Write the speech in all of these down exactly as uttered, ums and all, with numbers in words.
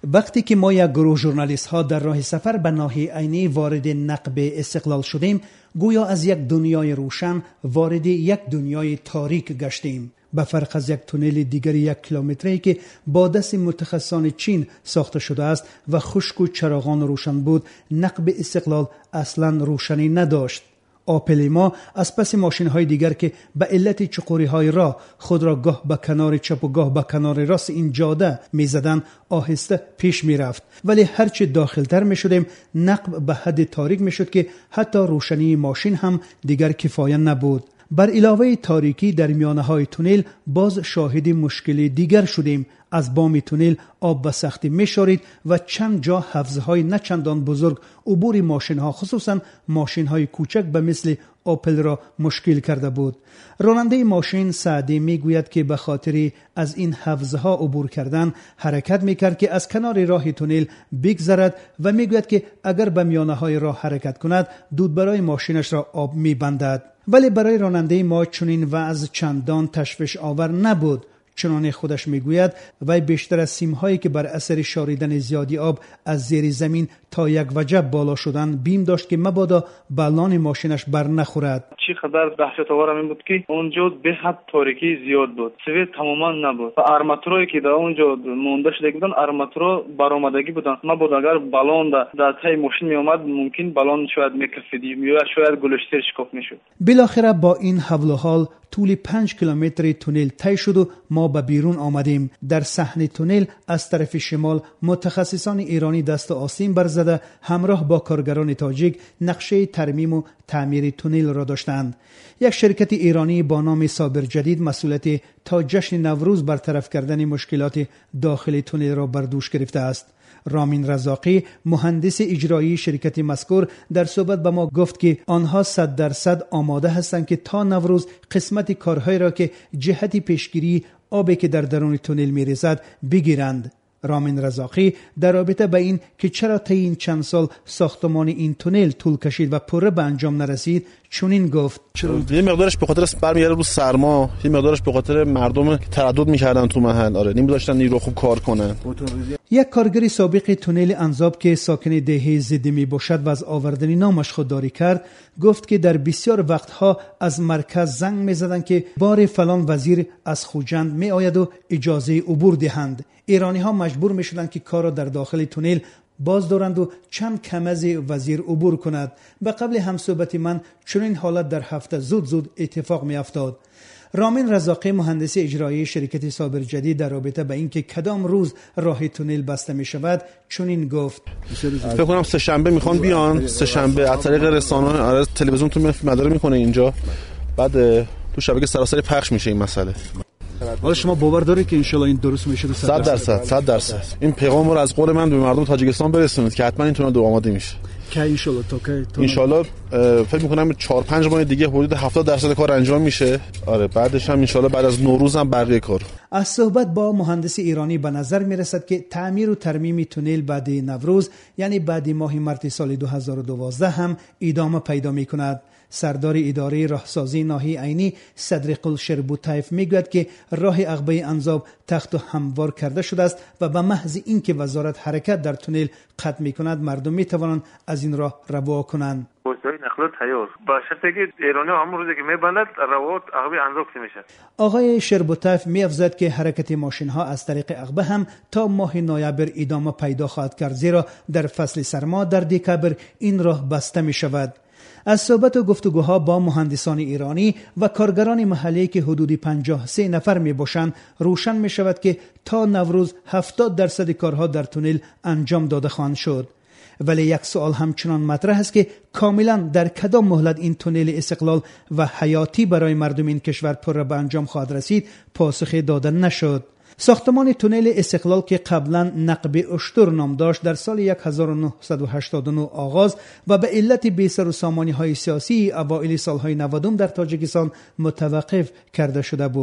وقتی که ما یک گروه ژورنالیست ها در راه سفر به ناحیه عینی وارد نقب استقلال شدیم، گویا از یک دنیای روشن وارد یک دنیای تاریک گشتیم. به فرق از یک تونل دیگر یک کیلومتری که با دست متخصصان چین ساخته شده است و خشک و چراغان روشن بود، نقب استقلال اصلا روشنی نداشت. آپل ما از پس ماشین های دیگر که به علت چقوری های راه خود را گاه به کنار چپ و گاه به کنار راست این جاده می زدن آهسته پیش می رفت، ولی هرچه داخلتر می شدیم نقب به حد تاریک می شد که حتی روشنی ماشین هم دیگر کفایه نبود. بر علاوه تاریکی در میانه های تونل باز شاهد مشکلی دیگر شدیم. از بام تونل آب به سختی می‌شارید و چند جا حوضهای نه چندان بزرگ عبور ماشین ها خصوصا ماشین های کوچک به مثل آپل را مشکل کرده بود. راننده ماشین سعدی میگوید که به خاطر از این حوضها عبور کردن حرکت میکرد که از کنار راه تونل بگذرد و میگوید که اگر به میانه های راه حرکت کند دود برای ماشینش را آب میبندد. ولی برای راننده ما چنین وضع چندان تشویش آور نبود. چنانه خودش میگوید وی بیشتر از سیم‌هایی که بر اثر شاریدن زیادی آب از زیر زمین تا یک وجب بالا شدن بیم داشت که مبادا بالان ماشینش بر نخورد. چی قدر دهشت آور این بود که اونجا به حد تاریکی زیاد بود، سویت تماما نبود و آرماتوری که در اونجا مونده شده بودن آرماتورا برآمدگی بودن. مبادا اگر بالان در تای ماشین می اومد ممکن بالان شاید میکفید یا شاید گلوشتر شکاف میشد. بالاخره با این حول و حال طول پنج کیلومتر تونل طی شد و ما به بیرون آمدیم. در صحن تونل از طرف شمال متخصصان ایرانی دست آسین برزده همراه با کارگران تاجیک نقشه ترمیم و تعمیر تونل را داشتند. یک شرکت ایرانی با نام صابر جدید مسئولیت تا جشن نوروز برطرف کردن مشکلات داخل تونل را بر دوش گرفته است. رامین رزاقی مهندس اجرایی شرکت مذکور در صحبت به ما گفت که آنها صد درصد آماده هستند که تا نوروز قسمت کارهای را که جهت پیشگیری آبی که در درون تونل می‌ریزد بگیرند. رامین رزاقی در رابطه به این که چرا طی این چند سال ساختمان این تونل طول کشید و پره به انجام نرسید چنین گفت: یه مقدارش به خاطر برمیگرده رو سرما، یه مقدارش به خاطر مردم تردد می‌کردن تو محل، آره نمی‌داشتن نیرو خوب کار کنن. یک کارگر سابق تونل انزاب که ساکن دهه زدی می باشد و از آوردن نامش خودداری کرد گفت که در بسیار وقتها از مرکز زنگ می‌زدند که بار فلان وزیر از خوجند می آید و اجازه عبور دهند. ایرانی ها مجبور می شدند که کار را در داخل تونل باز دارند و چند کم از وزیر عبور کند. به قبل همصحبت من چنین حالت در هفته زود زود اتفاق می افتاد. رامین رزاقی مهندس اجرایی شرکت صابر جدید در رابطه به اینکه کدام روز راه تونل بسته می شود چنین گفت: فکر کنم سه شنبه میخوان بیان، سه شنبه از طریق رسانه‌ها، آره تلویزیون تو مداره میکنه اینجا، بعد تو شبکه سراسری پخش میشه این مسئله. حالا شما باور دارید که ان شاء الله این درست میشه؟ صد درصد صد درصد این پیغام رو از قول من به مردم تاجیکستان برسونید که حتما این تونل دو آماده میشه که ان شاء الله تا که ان شاء الله فکر میکنم چهار پنج ماه دیگه حدود هفتاد درصد کار انجام میشه. آره بعدش هم ان شاء الله بعد از نوروز هم بقیه کار. از صحبت با مهندس ایرانی به نظر میرسد که تعمیر و ترمیم تونل بعد نوروز یعنی بعد ماه مارس سال دو هزار و دوازده هم ادامه پیدا میکند. سردار اداره راهسازی ناحیه عینی صدرقل شربوتایف میگوید که راه عقبه انزاب تخت و هموار کرده شده است و به محض اینکه وزارت حرکت در تونل قطع میکند مردم میتوانند از این راه روا کنند. وسایل نقل تیار با شرطی که ایرانی همون روزی که میبندد روات عقبه انزاب میشه. آقای شربوتایف میافزاید که حرکت ماشین ها از طریق عقبه هم تا ماه نوامبر ادامه پیدا خواهد کرد زیرا در فصل سرما در دکامبر این راه بسته می شود. از صحبت و گفتگوها با مهندسان ایرانی و کارگران محلی که حدود پنجاه و سه نفر می باشند روشن می شود که تا نوروز هفتاد درصد کارها در تونل انجام داده خواهند شد. ولی یک سوال همچنان مطرح است که کاملا در کدام مهلت این تونل استقلال و حیاتی برای مردم این کشور پر به انجام خواهد رسید پاسخ داده نشد. ساختمان تونل استقلال که قبلا نقب اشتر نام داشت در سال هزار و نهصد و هشتاد و نه آغاز و به علت بی‌سر و سامانی‌های سیاسی اوایل سالهای نود در تاجیکستان متوقف کرده شده بود.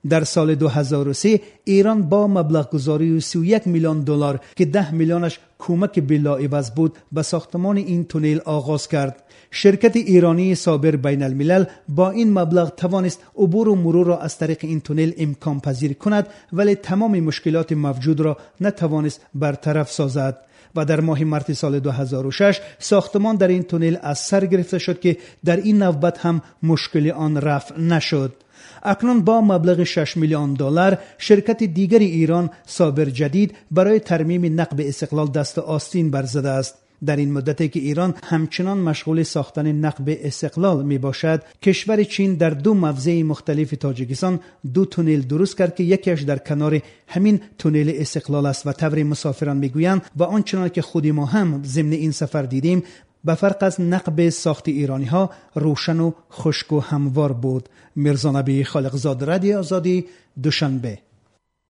در سال دو هزار و سه ایران با مبلغ گذاری سی و یک میلیون دلار که ده میلیونش کمک بلاعوض بود به ساختمان این تونل آغاز کرد. شرکت ایرانی صابر بین الملل با این مبلغ توانست عبور و مرور را از طریق این تونل امکان پذیر کند، ولی تمام مشکلات موجود را نتوانست برطرف سازد و در ماه مارس سال دو هزار و شش ساختمان در این تونل از سر گرفته شد که در این نوبت هم مشکل آن رفع نشد. اکنون با مبلغ شش میلیون دلار شرکت دیگر ایران صابر جدید برای ترمیم نقب استقلال دست آستین برزده است. در این مدتی که ایران همچنان مشغول ساختن نقب استقلال می باشد، کشور چین در دو موضع مختلف تاجیکستان دو تونل درست کرد که یکیش در کنار همین تونل استقلال است و طور مسافران می گویند و آنچنان که خودی ما هم ضمن این سفر دیدیم، به فرق از نقب ساخت ایرانی ها روشن و خشک و هموار بود. میرزا نبی خالقزاد، رادیو آزادی، دوشنبه.